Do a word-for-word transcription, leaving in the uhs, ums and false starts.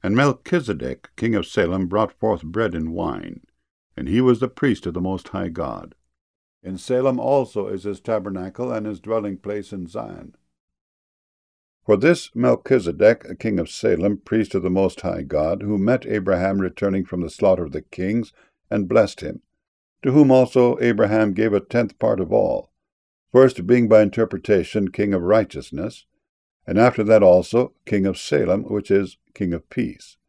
And Melchizedek, king of Salem, brought forth bread and wine, and he was the priest of the Most High God. In Salem also is his tabernacle and his dwelling place in Zion. For this Melchizedek, king of Salem, priest of the Most High God, who met Abraham returning from the slaughter of the kings, and blessed him, to whom also Abraham gave a tenth part of all, first being by interpretation king of righteousness, and after that also king of Salem, which is king of peace.